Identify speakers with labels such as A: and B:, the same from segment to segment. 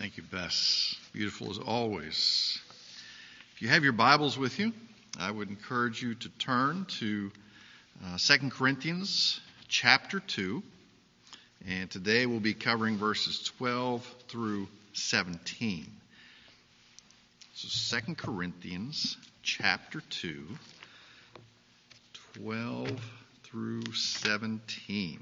A: Thank you, Bess. Beautiful as always. If you have your Bibles with you, I would encourage you to turn to 2 Corinthians chapter 2. And today we'll be covering verses 12 through 17. So 2 Corinthians chapter 2, 12 through 17.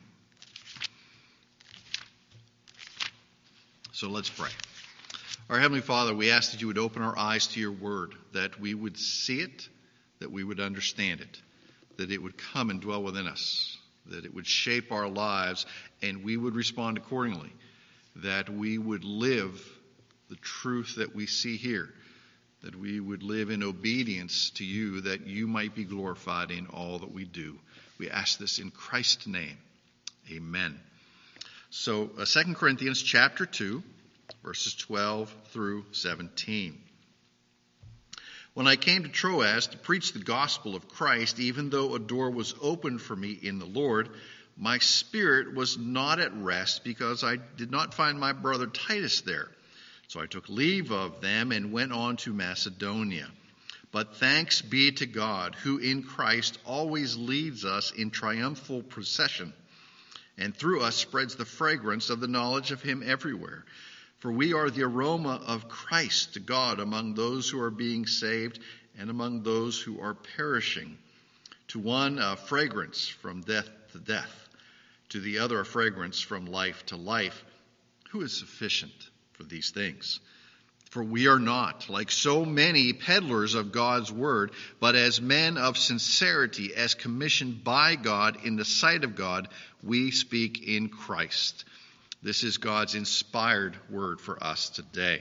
A: So let's pray. Our Heavenly Father, we ask that you would open our eyes to your word, that we would see it, that we would understand it, that it would come and dwell within us, that it would shape our lives, and we would respond accordingly, that we would live the truth that we see here, that we would live in obedience to you, that you might be glorified in all that we do. We ask this in Christ's name. Amen. So 2 Corinthians chapter 2, verses 12 through 17. When I came to Troas to preach the gospel of Christ, even though a door was opened for me in the Lord, my spirit was not at rest because I did not find my brother Titus there. So I took leave of them and went on to Macedonia. But thanks be to God, who in Christ always leads us in triumphal procession, and through us spreads the fragrance of the knowledge of him everywhere. For we are the aroma of Christ to God among those who are being saved and among those who are perishing. To one a fragrance from death to death, to the other a fragrance from life to life. Who is sufficient for these things? For we are not, like so many peddlers of God's word, but as men of sincerity, as commissioned by God in the sight of God, we speak in Christ. This is God's inspired word for us today.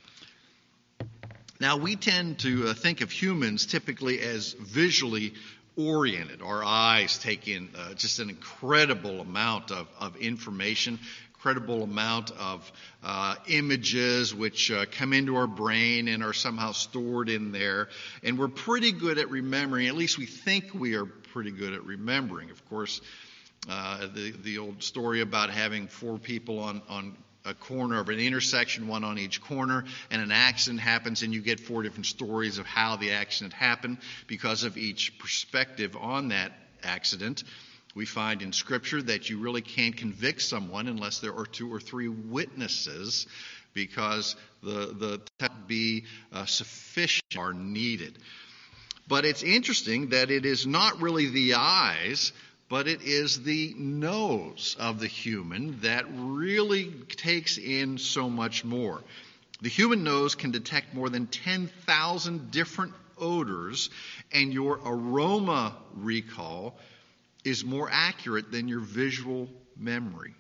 A: Now, we tend to think of humans typically as visually oriented. Our eyes take in just an incredible amount of information, incredible amount of images which come into our brain and are somehow stored in there. And we're pretty good at remembering, at least we think we are pretty good at remembering. Of course, the old story about having four people on a corner of an intersection, one on each corner, and an accident happens, and you get four different stories of how the accident happened because of each perspective on that accident. We find in Scripture that you really can't convict someone unless there are two or three witnesses, because the be sufficient are needed. But it's interesting that it is not really the eyes, but it is the nose of the human that really takes in so much more. The human nose can detect more than 10,000 different odors, and your aroma recall is more accurate than your visual memory.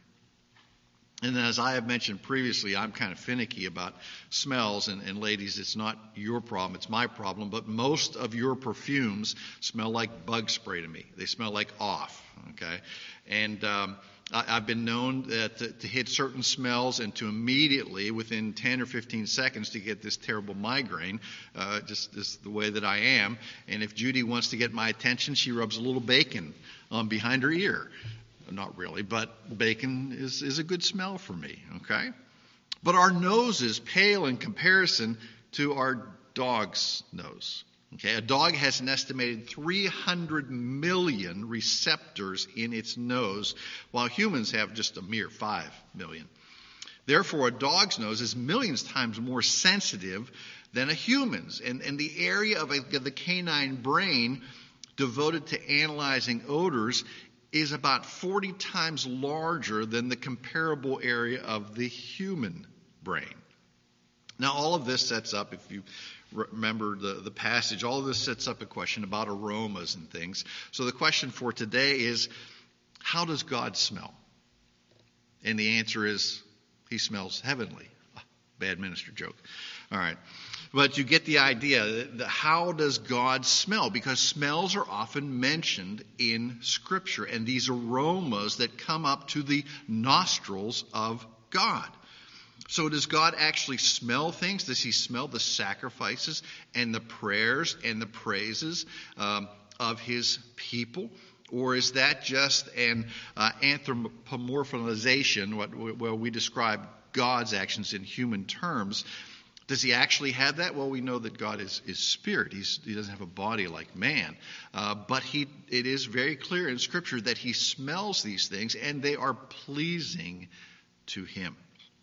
A: And as I have mentioned previously, I'm kind of finicky about smells, and ladies, it's not your problem, it's my problem, but most of your perfumes smell like bug spray to me. They smell like off, okay? And I've been known to hit certain smells and to immediately, within 10 or 15 seconds, to get this terrible migraine, just the way that I am. And if Judy wants to get my attention, she rubs a little bacon behind her ear. Not really, but bacon is a good smell for me, okay? But our noses pale in comparison to our dog's nose. Okay, a dog has an estimated 300 million receptors in its nose, while humans have just a mere 5 million. Therefore, a dog's nose is millions times more sensitive than a human's. And the area of the canine brain devoted to analyzing odors is about 40 times larger than the comparable area of the human brain. Now, all of this sets up, if you remember the passage, all of this sets up a question about aromas and things. So the question for today is, how does God smell? And the answer is, he smells heavenly. Bad minister joke. All right. But you get the idea. How does God smell? Because smells are often mentioned in Scripture, and these aromas that come up to the nostrils of God. So does God actually smell things? Does he smell the sacrifices and the prayers and the praises of his people? Or is that just an anthropomorphization, what we describe God's actions in human terms. Does he actually have that? Well, we know that God is spirit. He doesn't have a body like man. But it is very clear in Scripture that he smells these things, and they are pleasing to him.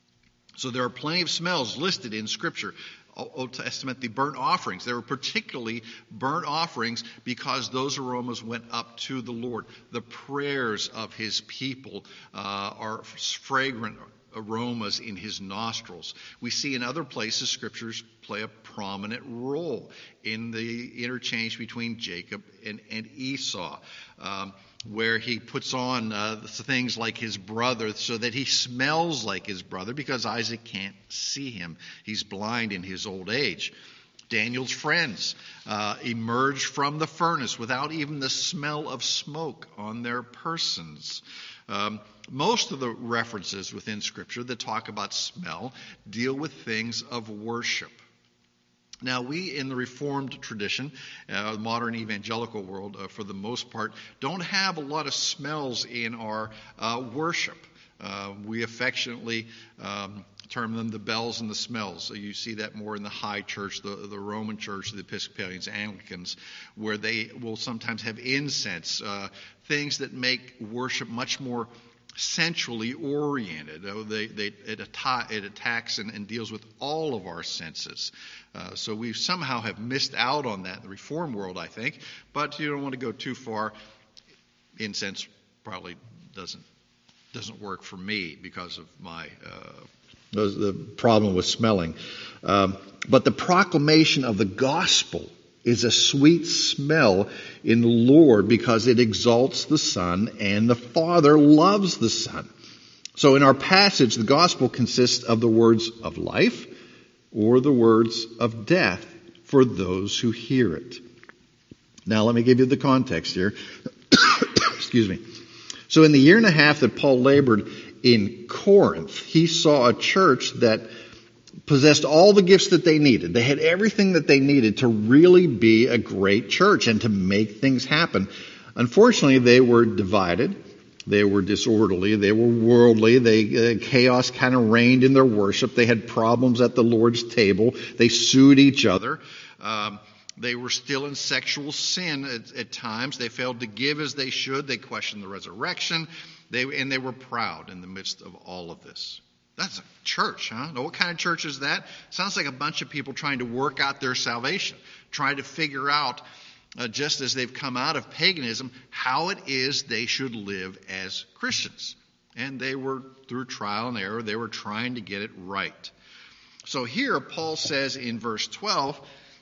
A: So there are plenty of smells listed in Scripture. Old Testament, the burnt offerings. There were particularly burnt offerings because those aromas went up to the Lord. The prayers of his people are fragrant aromas in his nostrils. We see in other places Scriptures play a prominent role in the interchange between Jacob and Esau, where he puts on things like his brother so that he smells like his brother, because Isaac can't see him. He's blind in his old age. Daniel's friends emerged from the furnace without even the smell of smoke on their persons. Most of the references within Scripture that talk about smell deal with things of worship. Now, we in the Reformed tradition, the modern evangelical world, for the most part, don't have a lot of smells in our worship. We affectionately term them the bells and the smells. So you see that more in the high church, the Roman church, the Episcopalians, Anglicans, where they will sometimes have incense, things that make worship much more sensually oriented. It attacks and deals with all of our senses. So we somehow have missed out on that in the Reformed world, I think. But you don't want to go too far. Incense probably doesn't work for me because of my the problem with smelling. But the proclamation of the gospel is a sweet smell in the Lord because it exalts the Son, and the Father loves the Son. So in our passage, the gospel consists of the words of life or the words of death for those who hear it. Now let me give you the context here. Excuse me. So in the year and a half that Paul labored in Corinth, he saw a church that possessed all the gifts that they needed. They had everything that they needed to really be a great church and to make things happen. Unfortunately, they were divided. They were disorderly. They were worldly. Chaos kind of reigned in their worship. They had problems at the Lord's table. They sued each other. They were still in sexual sin at times. They failed to give as they should. They questioned the resurrection. And they were proud in the midst of all of this. That's a church, huh? Now, what kind of church is that? Sounds like a bunch of people trying to work out their salvation, trying to figure out, just as they've come out of paganism, how it is they should live as Christians. And they were, through trial and error, they were trying to get it right. So here, Paul says in verse 12,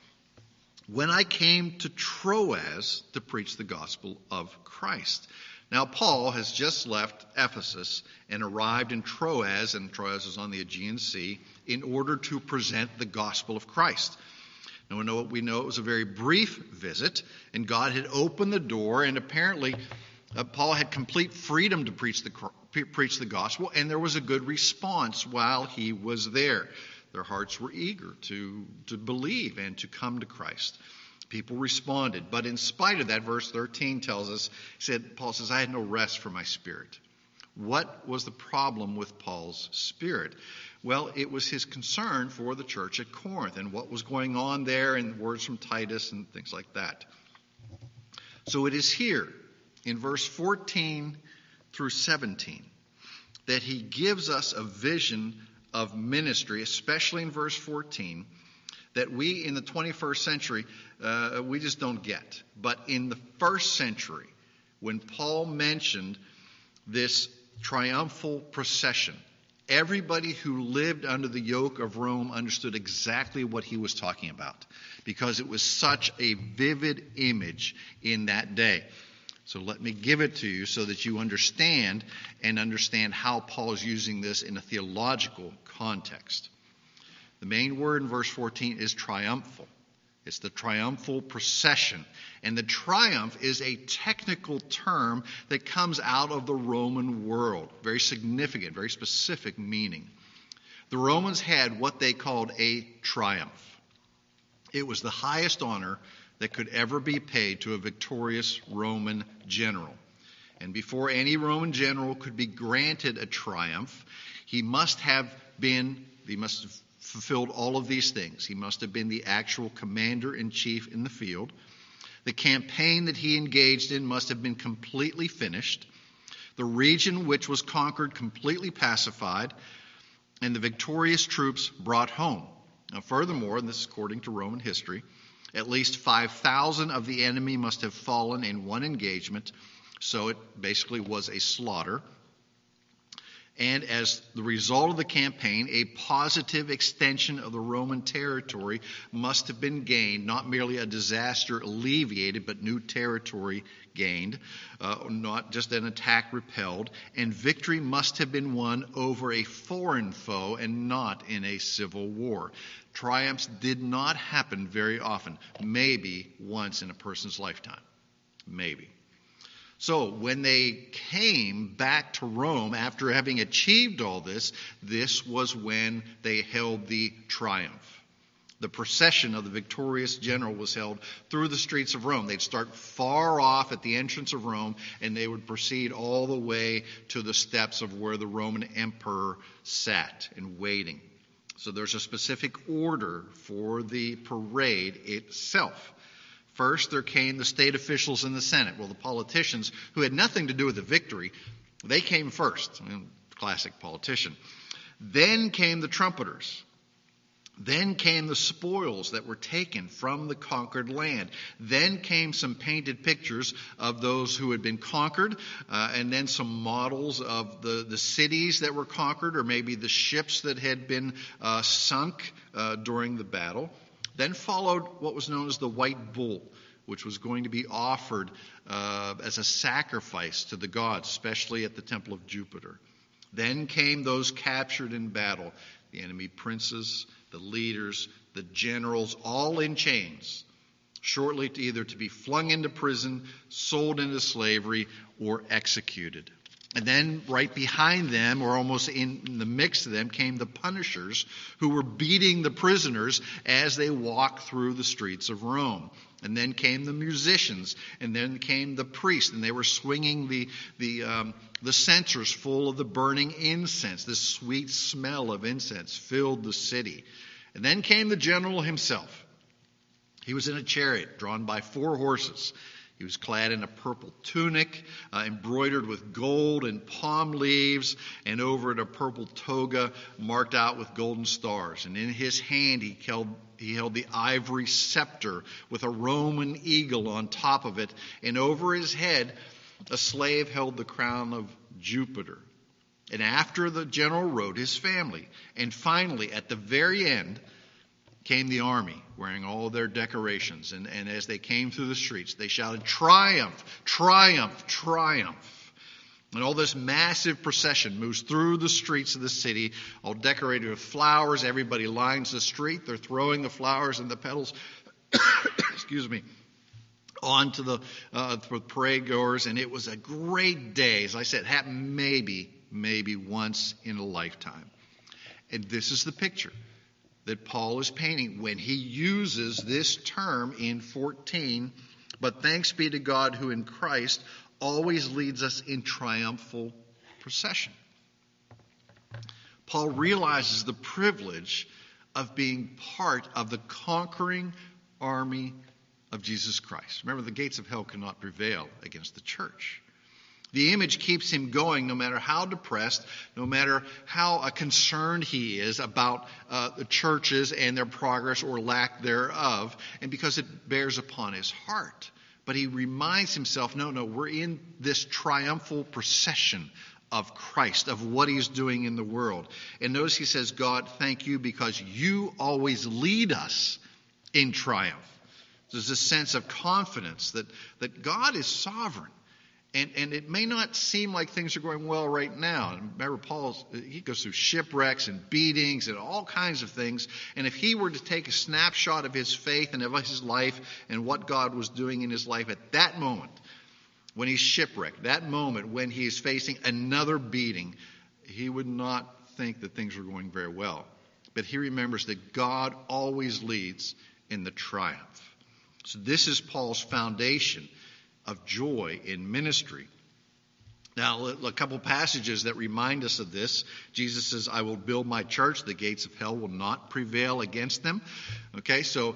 A: when I came to Troas to preach the gospel of Christ. Now, Paul has just left Ephesus and arrived in Troas, and Troas is on the Aegean Sea, in order to present the gospel of Christ. Now, we know it was a very brief visit, and God had opened the door, and apparently Paul had complete freedom to preach the gospel, and there was a good response while he was there. Their hearts were eager to believe and to come to Christ. People responded. But in spite of that, verse 13 tells us, Paul says, I had no rest for my spirit. What was the problem with Paul's spirit? Well, it was his concern for the church at Corinth and what was going on there, and words from Titus and things like that. So it is here in verse 14 through 17 that he gives us a vision of ministry, especially in verse 14, that we in the 21st century, we just don't get. But in the first century, when Paul mentioned this triumphal procession, everybody who lived under the yoke of Rome understood exactly what he was talking about, because it was such a vivid image in that day. So let me give it to you so that you understand how Paul is using this in a theological context. The main word in verse 14 is triumphal. It's the triumphal procession. And the triumph is a technical term that comes out of the Roman world. Very significant, very specific meaning. The Romans had what they called a triumph. It was the highest honor that could ever be paid to a victorious Roman general. And before any Roman general could be granted a triumph, he must have he must have fulfilled all of these things. He must have been the actual commander-in-chief in the field. The campaign that he engaged in must have been completely finished. The region which was conquered completely pacified, and the victorious troops brought home. Now, furthermore, and this is according to Roman history, at least 5,000 of the enemy must have fallen in one engagement, so it basically was a slaughter. And as the result of the campaign, a positive extension of the Roman territory must have been gained, not merely a disaster alleviated, but new territory gained, not just an attack repelled. And victory must have been won over a foreign foe and not in a civil war. Triumphs did not happen very often, maybe once in a person's lifetime, maybe. So when they came back to Rome after having achieved all this, this was when they held the triumph. The procession of the victorious general was held through the streets of Rome. They'd start far off at the entrance of Rome, and they would proceed all the way to the steps of where the Roman emperor sat and waiting. So there's a specific order for the parade itself. First, there came the state officials in the Senate. Well, the politicians who had nothing to do with the victory, they came first. Classic politician. Then came the trumpeters. Then came the spoils that were taken from the conquered land. Then came some painted pictures of those who had been conquered, and then some models of the cities that were conquered, or maybe the ships that had been sunk during the battle. Then followed what was known as the white bull, which was going to be offered as a sacrifice to the gods, especially at the temple of Jupiter. Then came those captured in battle, the enemy princes, the leaders, the generals, all in chains, shortly to be flung into prison, sold into slavery, or executed. And then right behind them, or almost in the mix of them, came the punishers who were beating the prisoners as they walked through the streets of Rome. And then came the musicians, and then came the priests, and they were swinging the censers full of the burning incense. This sweet smell of incense filled the city. And then came the general himself. He was in a chariot drawn by 4 horses. He was clad in a purple tunic, embroidered with gold and palm leaves, and over it a purple toga marked out with golden stars. And in his hand he held the ivory scepter with a Roman eagle on top of it. And over his head a slave held the crown of Jupiter. And after the general rode his family. And finally, at the very end, came the army, wearing all their decorations. And as they came through the streets, they shouted, "Triumph! Triumph! Triumph!" And all this massive procession moves through the streets of the city, all decorated with flowers. Everybody lines the street. They're throwing the flowers and the petals, onto the parade goers. And it was a great day. As I said, it happened maybe once in a lifetime. And this is the picture that Paul is painting when he uses this term in 14, but thanks be to God who in Christ always leads us in triumphal procession. Paul realizes the privilege of being part of the conquering army of Jesus Christ. Remember, the gates of hell cannot prevail against the church. The image keeps him going no matter how depressed, no matter how concerned he is about the churches and their progress or lack thereof, and because it bears upon his heart. But he reminds himself, no, we're in this triumphal procession of Christ, of what he's doing in the world. And notice he says, "God, thank you because you always lead us in triumph." There's a sense of confidence that God is sovereign. And it may not seem like things are going well right now. And remember, he goes through shipwrecks and beatings and all kinds of things. And if he were to take a snapshot of his faith and of his life and what God was doing in his life at that moment, when he's shipwrecked, that moment when he is facing another beating, he would not think that things were going very well. But he remembers that God always leads in the triumph. So this is Paul's foundation of joy in ministry. Now, a couple passages that remind us of this. Jesus says, I will build my church. The gates of hell will not prevail against them. Okay, so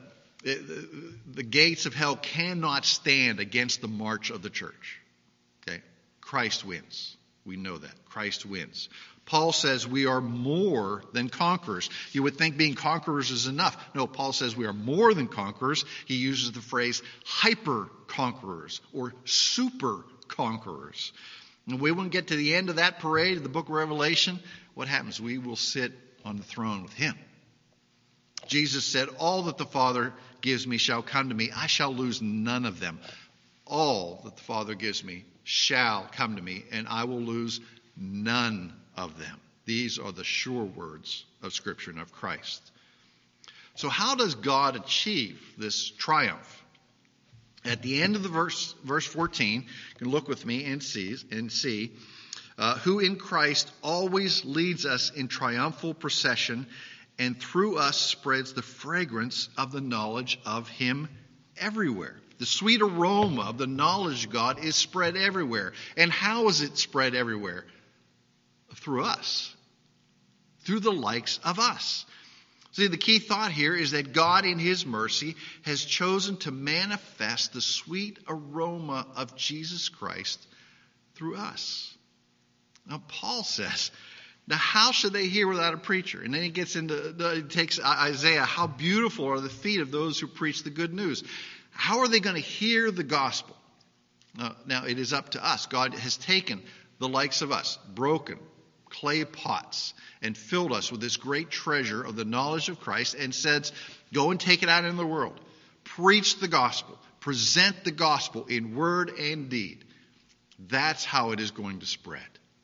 A: the gates of hell cannot stand against the march of the church. Okay, Christ wins. We know that. Christ wins. Paul says we are more than conquerors. You would think being conquerors is enough. No, Paul says we are more than conquerors. He uses the phrase hyper-conquerors or super-conquerors. And we won't get to the end of that parade of the book of Revelation. What happens? We will sit on the throne with him. Jesus said, all that the Father gives me shall come to me. I shall lose none of them. All that the Father gives me shall come to me, and I will lose none of them. These are the sure words of Scripture and of Christ. So how does God achieve this triumph? At the end of the verse 14, you can look with me and see who in Christ always leads us in triumphal procession and through us spreads the fragrance of the knowledge of him everywhere. The sweet aroma of the knowledge of God is spread everywhere. And how is it spread everywhere? Through us. Through the likes of us. See, the key thought here is that God in his mercy has chosen to manifest the sweet aroma of Jesus Christ through us. Now, Paul says, now how should they hear without a preacher? And then he takes Isaiah, how beautiful are the feet of those who preach the good news. How are they going to hear the gospel? Now, it is up to us. God has taken the likes of us, broken clay pots, and filled us with this great treasure of the knowledge of Christ and says, go and take it out in the world. Preach the gospel. Present the gospel in word and deed. That's how it is going to spread.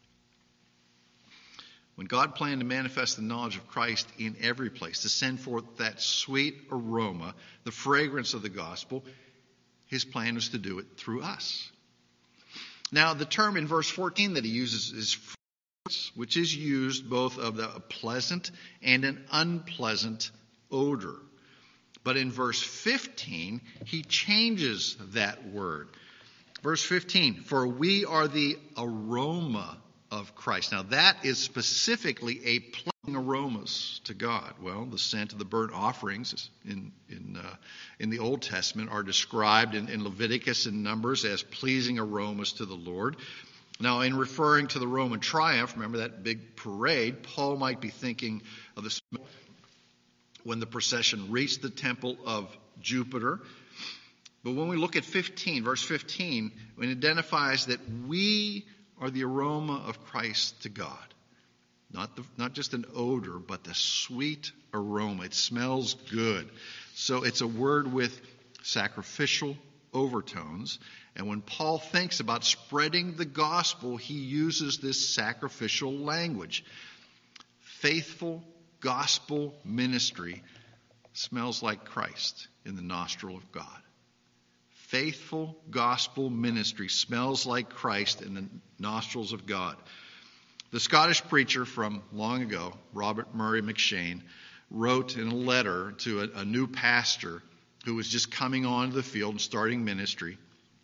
A: When God planned to manifest the knowledge of Christ in every place, to send forth that sweet aroma, the fragrance of the gospel, his plan was to do it through us. Now, the term in verse 14 that he uses is fragrance, which is used both of a pleasant and an unpleasant odor. But in verse 15, he changes that word. Verse 15, for we are the aroma of Christ. Now that is specifically a pleasing aromas to God. Well, the scent of the burnt offerings in the Old Testament are described in Leviticus and Numbers as pleasing aromas to the Lord. Now, in referring to the Roman triumph, remember that big parade, Paul might be thinking of the smell when the procession reached the temple of Jupiter. But when we look at 15, verse 15, it identifies that we are the aroma of Christ to God. Not just an odor, but the sweet aroma. It smells good. So it's a word with sacrificial overtones. And when Paul thinks about spreading the gospel, he uses this sacrificial language. Faithful gospel ministry smells like Christ in the nostril of God. Faithful gospel ministry smells like Christ in the nostrils of God. The Scottish preacher from long ago, Robert Murray McCheyne, wrote in a letter to a new pastor who was just coming onto the field and starting ministry.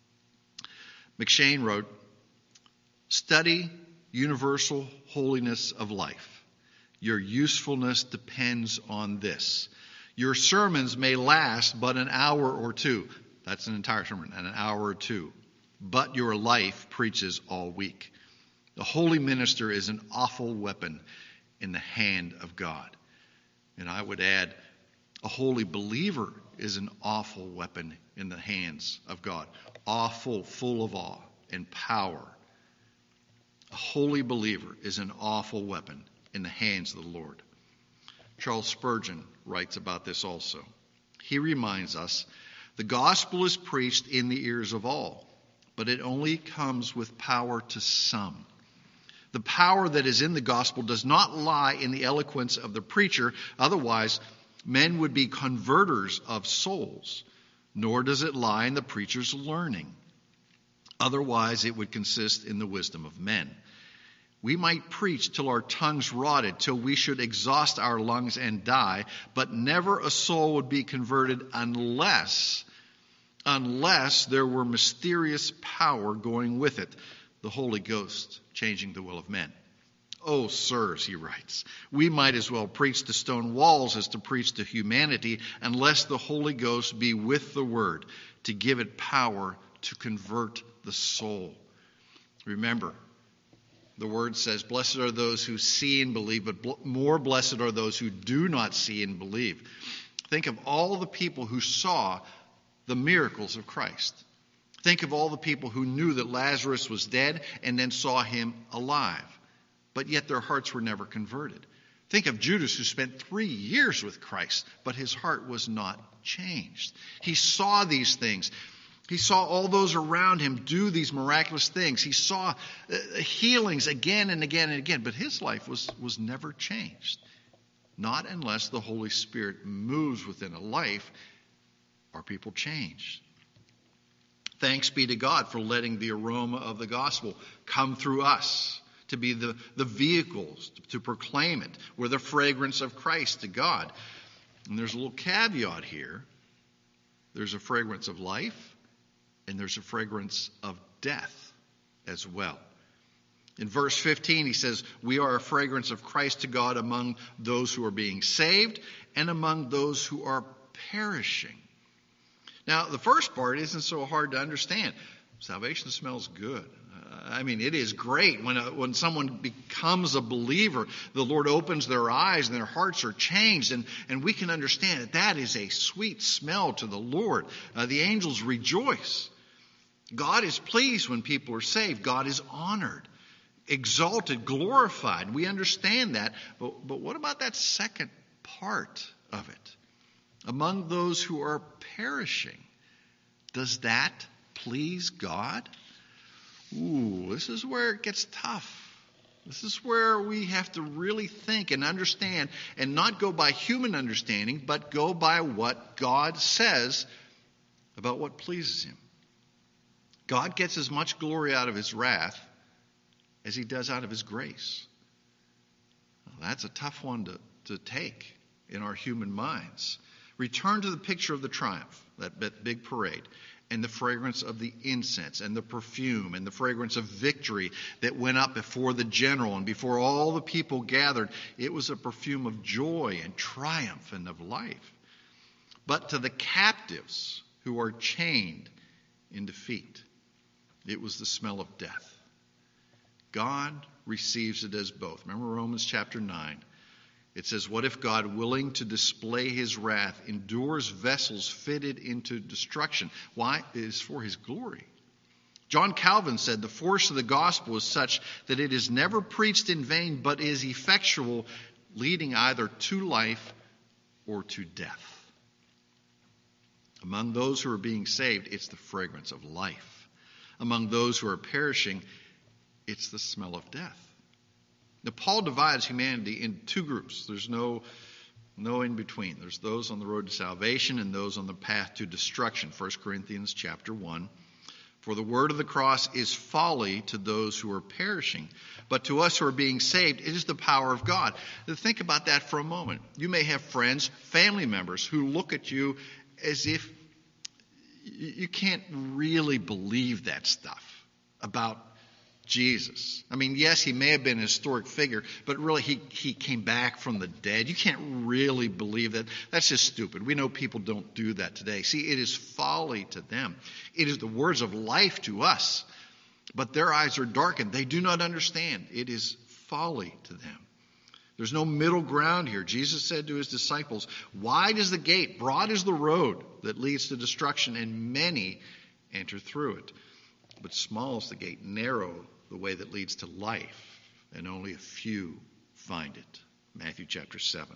A: McCheyne wrote, study universal holiness of life. Your usefulness depends on this. Your sermons may last but an hour or two. That's an entire sermon, an hour or two. But your life preaches all week. The holy minister is an awful weapon in the hand of God. And I would add, a holy believer is an awful weapon in the hands of God. Awful, full of awe and power. A holy believer is an awful weapon in the hands of the Lord. Charles Spurgeon writes about this also. He reminds us, the gospel is preached in the ears of all, but it only comes with power to some. The power that is in the gospel does not lie in the eloquence of the preacher, otherwise men would be converters of souls. Nor does it lie in the preacher's learning. Otherwise, it would consist in the wisdom of men. We might preach till our tongues rotted, till we should exhaust our lungs and die, but never a soul would be converted unless there were mysterious power going with it. the Holy Ghost changing the will of men. Oh, sirs, he writes, we might as well preach to stone walls as to preach to humanity unless the Holy Ghost be with the word to give it power to convert the soul. Remember, the word says, blessed are those who see and believe, but more blessed are those who do not see and believe. Think of all the people who saw the miracles of Christ. Think of all the people who knew that Lazarus was dead and then saw him alive, but yet their hearts were never converted. Think of Judas, who spent 3 years with Christ, but his heart was not changed. He saw these things. He saw all those around him do these miraculous things. He saw healings again and again and again, but his life was never changed. Not unless the Holy Spirit moves within a life are people changed. Thanks be to God for letting the aroma of the gospel come through us, to be the vehicles to proclaim it. We're the fragrance of Christ to God. And there's a little caveat here. There's a fragrance of life, and there's a fragrance of death as well. In verse 15, he says, we are a fragrance of Christ to God among those who are being saved and among those who are perishing. Now, the first part isn't so hard to understand. Salvation smells good. It is great when someone becomes a believer. The Lord opens their eyes and their hearts are changed, and we can understand that is a sweet smell to the Lord. The angels rejoice. God is pleased when people are saved. God is honored, exalted, glorified. We understand that. But what about that second part of it? Among those who are perishing, does that please God? Ooh, this is where it gets tough. This is where we have to really think and understand and not go by human understanding, but go by what God says about what pleases him. God gets as much glory out of his wrath as he does out of his grace. Well, that's a tough one to take in our human minds. Return to the picture of the triumph, that big parade, and the fragrance of the incense and the perfume and the fragrance of victory that went up before the general and before all the people gathered. It was a perfume of joy and triumph and of life. But to the captives who are chained in defeat, it was the smell of death. God receives it as both. Remember Romans chapter 9. It says, what if God, willing to display his wrath, endures vessels fitted into destruction? Why? It is for his glory. John Calvin said, the force of the gospel is such that it is never preached in vain, but is effectual, leading either to life or to death. Among those who are being saved, it's the fragrance of life. Among those who are perishing, it's the smell of death. Now, Paul divides humanity in two groups. There's no in between. There's those on the road to salvation and those on the path to destruction. 1 Corinthians chapter 1. For the word of the cross is folly to those who are perishing, but to us who are being saved, it is the power of God. Now, think about that for a moment. You may have friends, family members who look at you as if you can't really believe that stuff about Jesus. Yes, he may have been a historic figure, but really he came back from the dead. You can't really believe that. That's just stupid. We know people don't do that today. See, it is folly to them. It is the words of life to us, but their eyes are darkened. They do not understand. It is folly to them. There's no middle ground here. Jesus said to his disciples, wide is the gate, broad is the road that leads to destruction, and many enter through it. But small is the gate, narrow the way that leads to life, and only a few find it. Matthew chapter 7.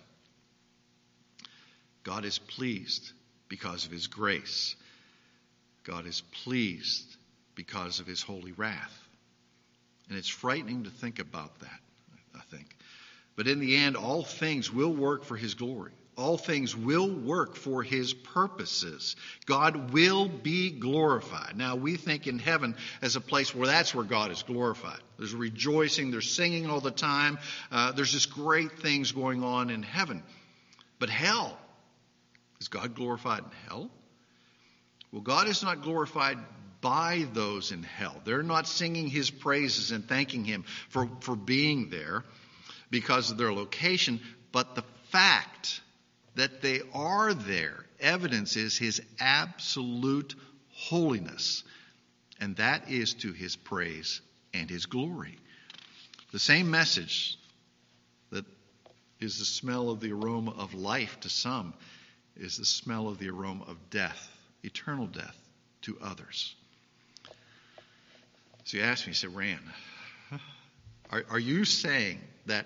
A: God is pleased because of his grace. God is pleased because of his holy wrath. And it's frightening to think about that, I think. But in the end, all things will work for his glory. All things will work for his purposes. God will be glorified. Now, we think in heaven as a place where that's where God is glorified. There's rejoicing, there's singing all the time. There's just great things going on in heaven. But hell, is God glorified in hell? Well, God is not glorified by those in hell. They're not singing his praises and thanking him for being there because of their location, but the fact that they are there evidences his absolute holiness, and that is to his praise and his glory. The same message that is the smell of the aroma of life to some is the smell of the aroma of death, eternal death, to others. So you asked me, you said, Rand, are you saying that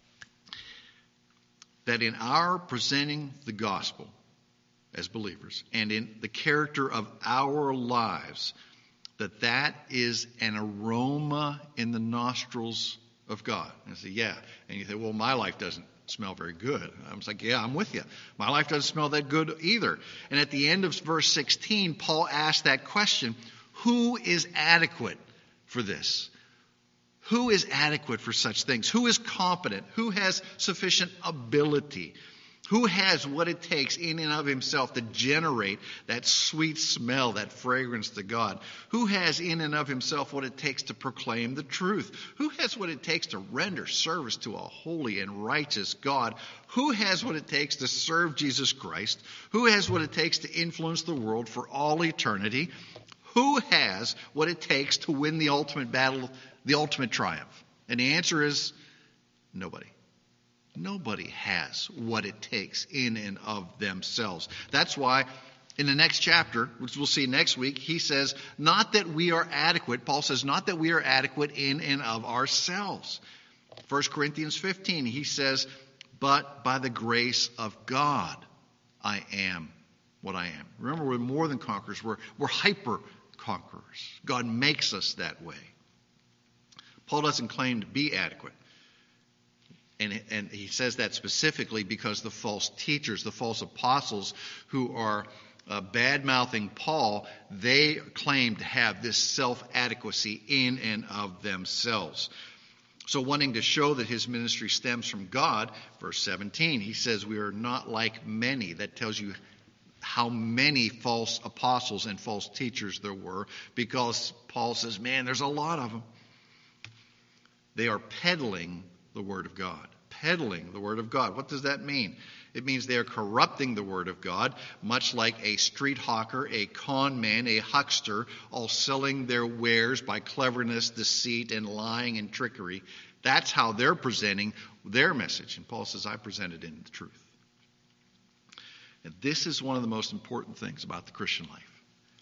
A: in our presenting the gospel as believers and in the character of our lives, that is an aroma in the nostrils of God? And I say, yeah. And you say, well, my life doesn't smell very good. I was like, yeah, I'm with you. My life doesn't smell that good either. And at the end of verse 16, Paul asked that question, who is adequate for this? Who is adequate for such things? Who is competent? Who has sufficient ability? Who has what it takes in and of himself to generate that sweet smell, that fragrance to God? Who has in and of himself what it takes to proclaim the truth? Who has what it takes to render service to a holy and righteous God? Who has what it takes to serve Jesus Christ? Who has what it takes to influence the world for all eternity? Who has what it takes to win the ultimate battle, the ultimate triumph? And the answer is nobody. Nobody has what it takes in and of themselves. That's why in the next chapter, which we'll see next week, he says, not that we are adequate, Paul says, not that we are adequate in and of ourselves. 1 Corinthians 15, he says, but by the grace of God, I am what I am. Remember, we're more than conquerors. We're hyper conquerors. God makes us that way. Paul doesn't claim to be adequate. And he says that specifically because the false teachers, the false apostles who are bad-mouthing Paul, they claim to have this self-adequacy in and of themselves. So wanting to show that his ministry stems from God, verse 17, he says, we are not like many. That tells you how many false apostles and false teachers there were, because Paul says, man, there's a lot of them. They are peddling the Word of God. Peddling the Word of God. What does that mean? It means they are corrupting the Word of God, much like a street hawker, a con man, a huckster, all selling their wares by cleverness, deceit, and lying and trickery. That's how they're presenting their message. And Paul says, I present it in the truth. And this is one of the most important things about the Christian life.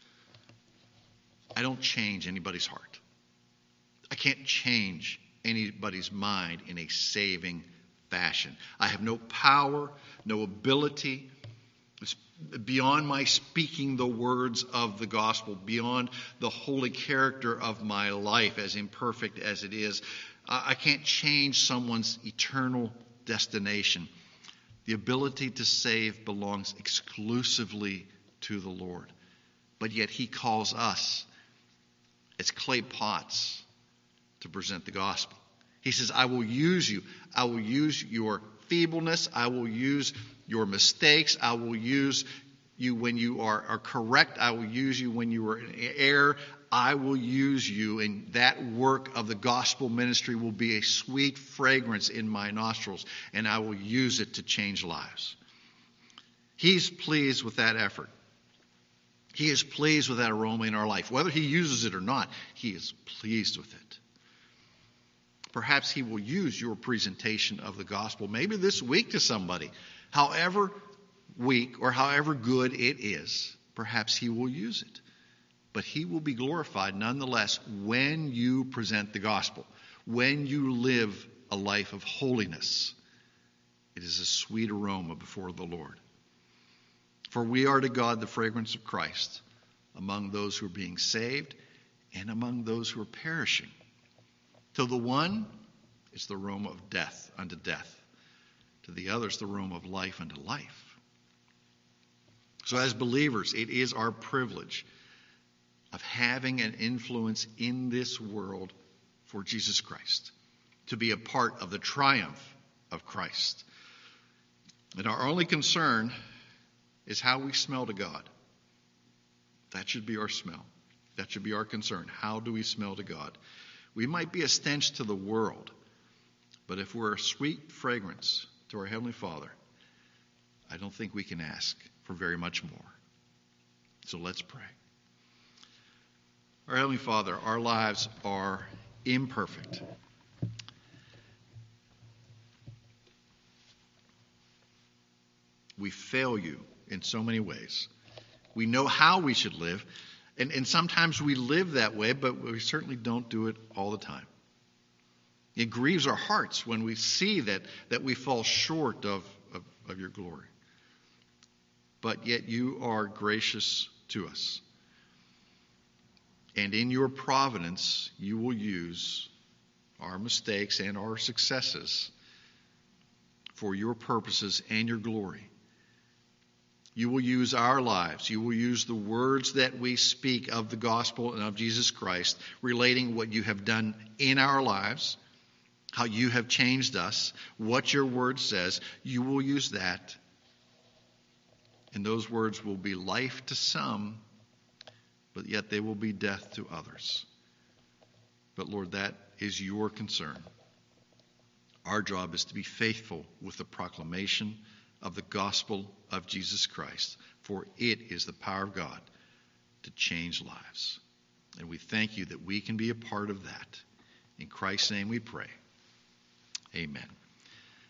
A: I don't change anybody's heart. I can't change anybody's mind in a saving fashion. I have no power, no ability. It's beyond my speaking the words of the gospel, beyond the holy character of my life, as imperfect as it is. I can't change someone's eternal destination. The ability to save belongs exclusively to the Lord. But yet he calls us as clay pots to present the gospel. He says, I will use you. I will use your feebleness. I will use your mistakes. I will use you when you are correct. I will use you when you are in error. I will use you, and that work of the gospel ministry will be a sweet fragrance in my nostrils, and I will use it to change lives. He's pleased with that effort. He is pleased with that aroma in our life. Whether he uses it or not, he is pleased with it. Perhaps he will use your presentation of the gospel, maybe this week to somebody. However weak or however good it is, perhaps he will use it. But he will be glorified nonetheless when you present the gospel, when you live a life of holiness. It is a sweet aroma before the Lord. For we are to God the fragrance of Christ among those who are being saved and among those who are perishing. To the one, it's the aroma of death unto death. To the other, it's the aroma of life unto life. So as believers, it is our privilege of having an influence in this world for Jesus Christ, to be a part of the triumph of Christ. And our only concern is how we smell to God. That should be our smell. That should be our concern. How do we smell to God? We might be a stench to the world, but if we're a sweet fragrance to our Heavenly Father, I don't think we can ask for very much more. So let's pray. Our Heavenly Father, our lives are imperfect. We fail you in so many ways. We know how we should live, and sometimes we live that way, but we certainly don't do it all the time. It grieves our hearts when we see that we fall short of your glory. But yet you are gracious to us. And in your providence, you will use our mistakes and our successes for your purposes and your glory. You will use our lives. You will use the words that we speak of the gospel and of Jesus Christ, relating what you have done in our lives, how you have changed us, what your word says. You will use that. And those words will be life to some, but yet they will be death to others. But Lord, that is your concern. Our job is to be faithful with the proclamation of the gospel of Jesus Christ, for it is the power of God to change lives. And we thank you that we can be a part of that. In Christ's name we pray. Amen.